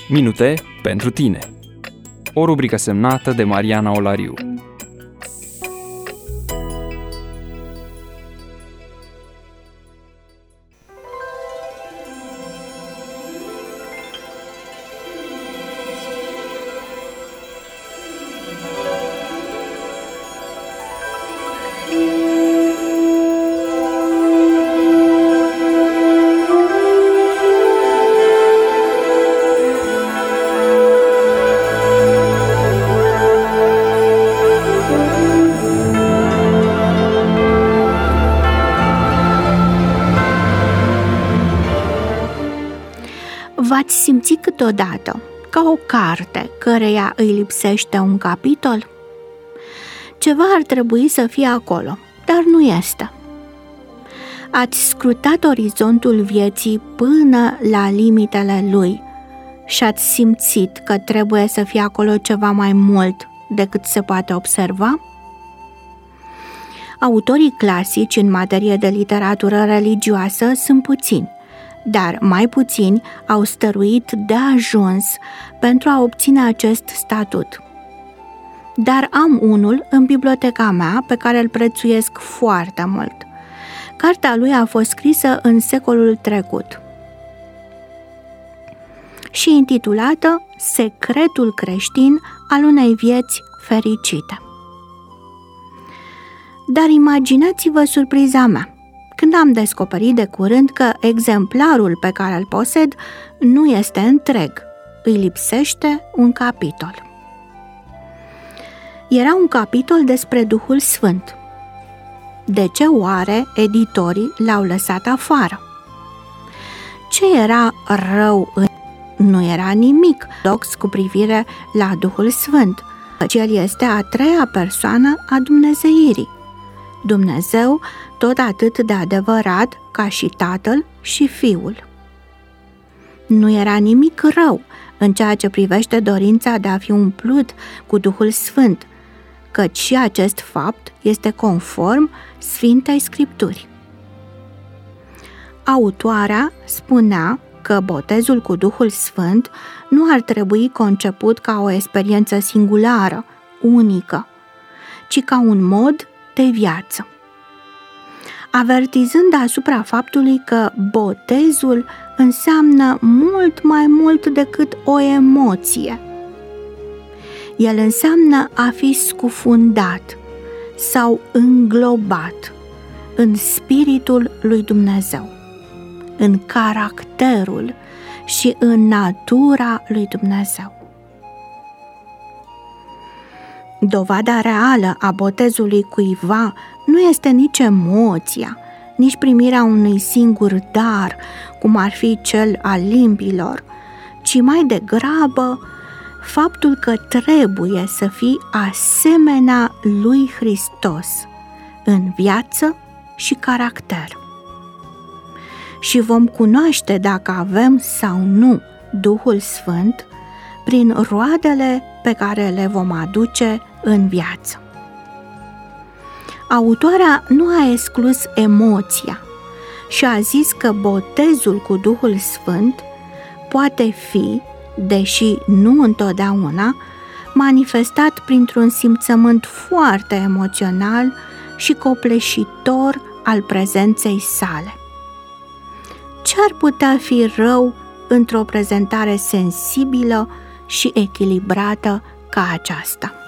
Minute pentru tine. O rubrică semnată de Mariana Olariu. V-ați simțit câteodată ca o carte căreia îi lipsește un capitol? Ceva ar trebui să fie acolo, dar nu este. Ați scrutat orizontul vieții până la limitele lui și ați simțit că trebuie să fie acolo ceva mai mult decât se poate observa? Autorii clasici în materie de literatură religioasă sunt puțini, dar mai puțini au stăruit de ajuns pentru a obține acest statut. Dar am unul în biblioteca mea pe care îl prețuiesc foarte mult. Cartea lui a fost scrisă în secolul trecut și intitulată Secretul creștin al unei vieți fericite. Dar imaginați-vă surpriza mea când am descoperit de curând că exemplarul pe care îl posed nu este întreg, îi lipsește un capitol. Era un capitol despre Duhul Sfânt. De ce oare editorii l-au lăsat afară? Ce era rău în... Nu era nimic dox cu privire la Duhul Sfânt, căci El este a treia persoană a dumnezeirii. Dumnezeu tot atât de adevărat ca și Tatăl și Fiul. Nu era nimic rău în ceea ce privește dorința de a fi umplut cu Duhul Sfânt, căci și acest fapt este conform Sfintei Scripturi. Autoarea spunea că botezul cu Duhul Sfânt nu ar trebui conceput ca o experiență singulară, unică, ci ca un mod de viață, avertizând asupra faptului că botezul înseamnă mult mai mult decât o emoție. El înseamnă a fi scufundat sau înglobat în spiritul lui Dumnezeu, în caracterul și în natura lui Dumnezeu. Dovada reală a botezului cuiva nu este nici emoția, nici primirea unui singur dar, cum ar fi cel al limbilor, ci mai degrabă faptul că trebuie să fii asemenea lui Hristos în viață și caracter. Și vom cunoaște dacă avem sau nu Duhul Sfânt prin roadele pe care le vom aduce în viață. Autoarea nu a exclus emoția și a zis că botezul cu Duhul Sfânt poate fi, deși nu întotdeauna, manifestat printr-un simțământ foarte emoțional și copleșitor al prezenței sale. Ce ar putea fi rău într-o prezentare sensibilă și echilibrată ca aceasta?